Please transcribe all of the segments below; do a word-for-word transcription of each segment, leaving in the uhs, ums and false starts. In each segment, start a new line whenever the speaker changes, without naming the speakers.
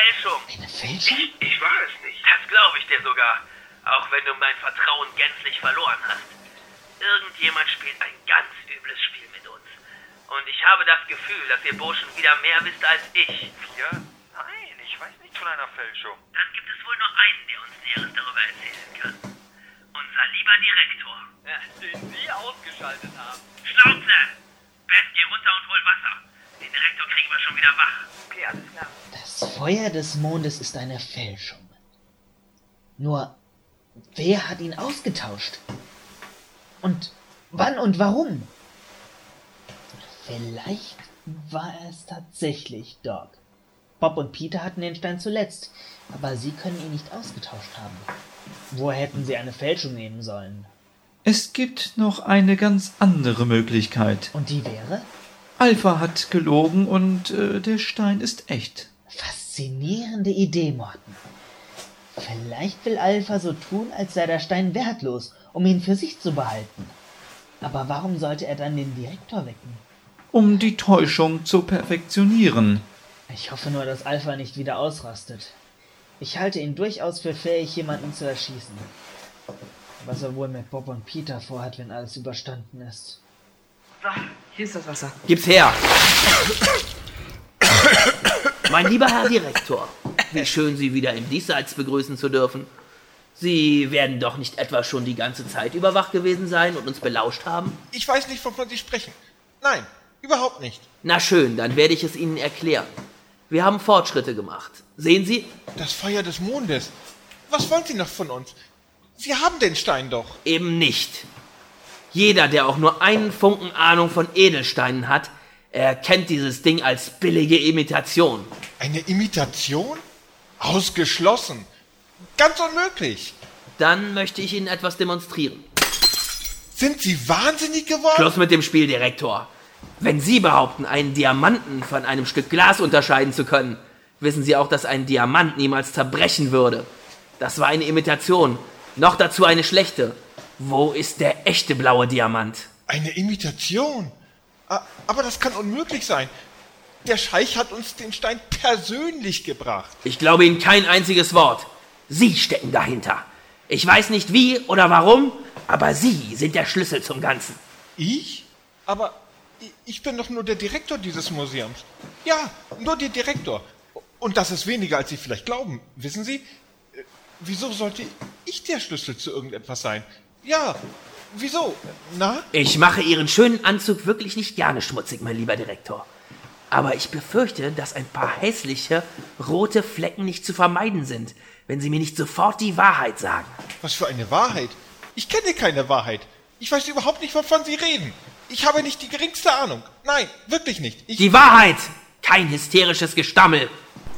Fälschung.
Eine Fälschung?
Ich war es nicht. Das glaube ich dir sogar. Auch wenn du mein Vertrauen gänzlich verloren hast. Irgendjemand spielt ein ganz übles Spiel mit uns. Und ich habe das Gefühl, dass ihr Burschen wieder mehr wisst als ich.
Wir? Nein, ich weiß nicht von einer Fälschung.
Dann gibt es wohl nur einen, der uns Näheres darüber erzählen kann. Unser lieber Direktor.
Ja, den Sie ausgeschaltet haben.
Schnauze! Beth, geh runter und hol Wasser. Den Direktor kriegen wir schon wieder wach.
Okay, alles klar.
Das Feuer des Mondes ist eine Fälschung. Nur, wer hat ihn ausgetauscht? Und wann und warum? Vielleicht war es tatsächlich Doc. Bob und Peter hatten den Stein zuletzt, aber sie können ihn nicht ausgetauscht haben. Woher hätten sie eine Fälschung nehmen sollen?
Es gibt noch eine ganz andere Möglichkeit.
Und die wäre?
Alpha hat gelogen und äh, der Stein ist echt.
Faszinierende Idee, Morten. Vielleicht will Alpha so tun, als sei der Stein wertlos, um ihn für sich zu behalten. Aber warum sollte er dann den Direktor wecken?
Um die Täuschung zu perfektionieren.
Ich hoffe nur, dass Alpha nicht wieder ausrastet. Ich halte ihn durchaus für fähig, jemanden zu erschießen. Was er wohl mit Bob und Peter vorhat, wenn alles überstanden ist.
So, hier ist das Wasser.
Gib's her! Mein lieber Herr Direktor, wie schön Sie wieder im Diesseits begrüßen zu dürfen. Sie werden doch nicht etwa schon die ganze Zeit über wach gewesen sein und uns belauscht haben?
Ich weiß nicht, wovon Sie sprechen. Nein, überhaupt nicht.
Na schön, dann werde ich es Ihnen erklären. Wir haben Fortschritte gemacht. Sehen Sie?
Das Feuer des Mondes. Was wollen Sie noch von uns? Sie haben den Stein doch.
Eben nicht. Jeder, der auch nur einen Funken Ahnung von Edelsteinen hat, erkennt dieses Ding als billige Imitation.
Eine Imitation? Ausgeschlossen. Ganz unmöglich.
Dann möchte ich Ihnen etwas demonstrieren.
Sind Sie wahnsinnig geworden?
Schluss mit dem Spiel, Direktor. Wenn Sie behaupten, einen Diamanten von einem Stück Glas unterscheiden zu können, wissen Sie auch, dass ein Diamant niemals zerbrechen würde. Das war eine Imitation. Noch dazu eine schlechte. Wo ist der echte blaue Diamant?
Eine Imitation? Aber das kann unmöglich sein. Der Scheich hat uns den Stein persönlich gebracht.
Ich glaube Ihnen kein einziges Wort. Sie stecken dahinter. Ich weiß nicht wie oder warum, aber Sie sind der Schlüssel zum Ganzen.
Ich? Aber ich bin doch nur der Direktor dieses Museums. Ja, nur der Direktor. Und das ist weniger, als Sie vielleicht glauben. Wissen Sie? Wieso sollte ich der Schlüssel zu irgendetwas sein? Ja, wieso? Na?
Ich mache Ihren schönen Anzug wirklich nicht gerne schmutzig, mein lieber Direktor. Aber ich befürchte, dass ein paar hässliche, rote Flecken nicht zu vermeiden sind, wenn Sie mir nicht sofort die Wahrheit sagen.
Was für eine Wahrheit? Ich kenne keine Wahrheit. Ich weiß überhaupt nicht, wovon Sie reden. Ich habe nicht die geringste Ahnung. Nein, wirklich nicht. Ich
die Wahrheit! Kein hysterisches Gestammel.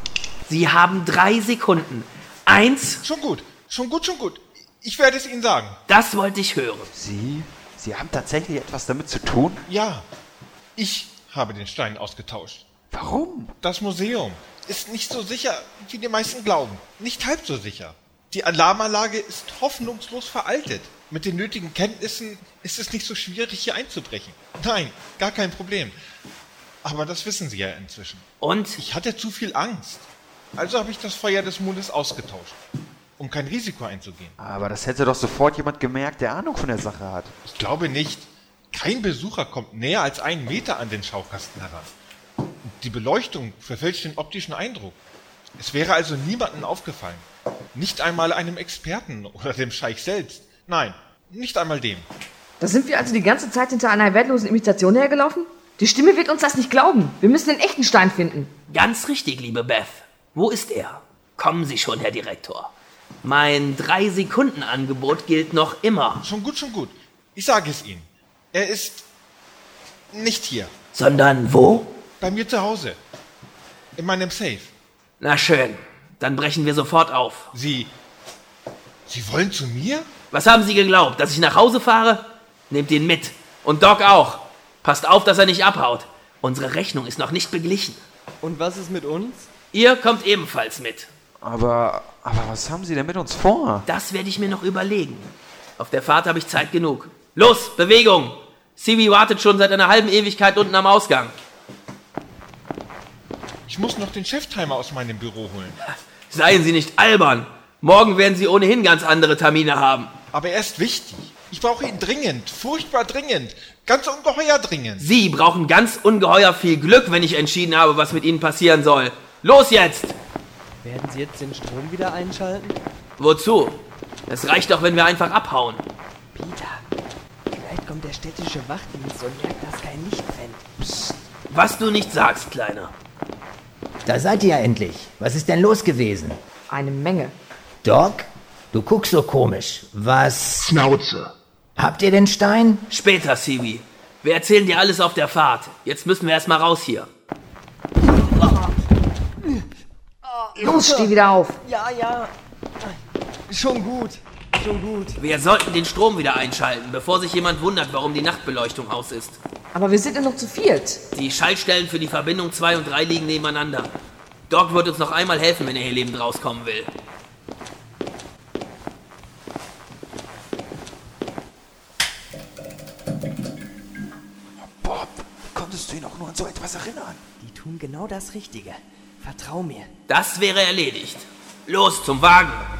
Sie haben drei Sekunden. Eins...
Schon gut, schon gut, schon gut. Ich werde es Ihnen sagen.
Das wollte ich hören.
Sie? Sie haben tatsächlich etwas damit zu tun?
Ja, ich habe den Stein ausgetauscht.
Warum?
Das Museum ist nicht so sicher, wie die meisten glauben. Nicht halb so sicher. Die Alarmanlage ist hoffnungslos veraltet. Mit den nötigen Kenntnissen ist es nicht so schwierig, hier einzubrechen. Nein, gar kein Problem. Aber das wissen Sie ja inzwischen.
Und?
Ich hatte zu viel Angst. Also habe ich das Feuer des Mondes ausgetauscht, um kein Risiko einzugehen.
Aber das hätte doch sofort jemand gemerkt, der Ahnung von der Sache hat.
Ich glaube nicht. Kein Besucher kommt näher als einen Meter an den Schaukasten heran. Die Beleuchtung verfälscht den optischen Eindruck. Es wäre also niemandem aufgefallen. Nicht einmal einem Experten oder dem Scheich selbst. Nein, nicht einmal dem.
Da sind wir also die ganze Zeit hinter einer wertlosen Imitation hergelaufen? Die Stimme wird uns das nicht glauben. Wir müssen den echten Stein finden.
Ganz richtig, liebe Beth. Wo ist er? Kommen Sie schon, Herr Direktor. Mein Drei-Sekunden-Angebot gilt noch immer.
Schon gut, schon gut. Ich sage es Ihnen. Er ist nicht hier.
Sondern wo?
Bei mir zu Hause. In meinem Safe.
Na schön, dann brechen wir sofort auf.
Sie... Sie wollen zu mir?
Was haben Sie geglaubt, dass ich nach Hause fahre? Nehmt ihn mit. Und Doc auch. Passt auf, dass er nicht abhaut. Unsere Rechnung ist noch nicht beglichen.
Und was ist mit uns?
Ihr kommt ebenfalls mit.
Aber, aber was haben Sie denn mit uns vor?
Das werde ich mir noch überlegen. Auf der Fahrt habe ich Zeit genug. Los, Bewegung! Sibi wartet schon seit einer halben Ewigkeit unten am Ausgang.
Ich muss noch den Cheftimer aus meinem Büro holen.
Seien Sie nicht albern. Morgen werden Sie ohnehin ganz andere Termine haben.
Aber er ist wichtig. Ich brauche ihn dringend, furchtbar dringend, ganz ungeheuer dringend.
Sie brauchen ganz ungeheuer viel Glück, wenn ich entschieden habe, was mit Ihnen passieren soll. Los jetzt!
Werden Sie jetzt den Strom wieder einschalten?
Wozu? Es reicht doch, wenn wir einfach abhauen.
Peter, vielleicht kommt der städtische Wachdienst und merkt, dass kein Licht brennt.
Psst. Was du nicht sagst, Kleiner.
Da seid ihr ja endlich. Was ist denn los gewesen?
Eine Menge.
Doc, du guckst so komisch. Was...
Schnauze.
Habt ihr den Stein?
Später, Seaweed. Wir erzählen dir alles auf der Fahrt. Jetzt müssen wir erstmal raus hier.
Los, steh wieder auf.
Ja, ja. Schon gut. Schon gut.
Wir sollten den Strom wieder einschalten, bevor sich jemand wundert, warum die Nachtbeleuchtung aus ist.
Aber wir sind ja noch zu viert.
Die Schaltstellen für die Verbindung zwei und drei liegen nebeneinander. Doc wird uns noch einmal helfen, wenn er hier lebend rauskommen will.
Bob, konntest du ihn auch nur an so etwas erinnern?
Die tun genau das Richtige. Vertrau mir.
Das wäre erledigt. Los, zum Wagen!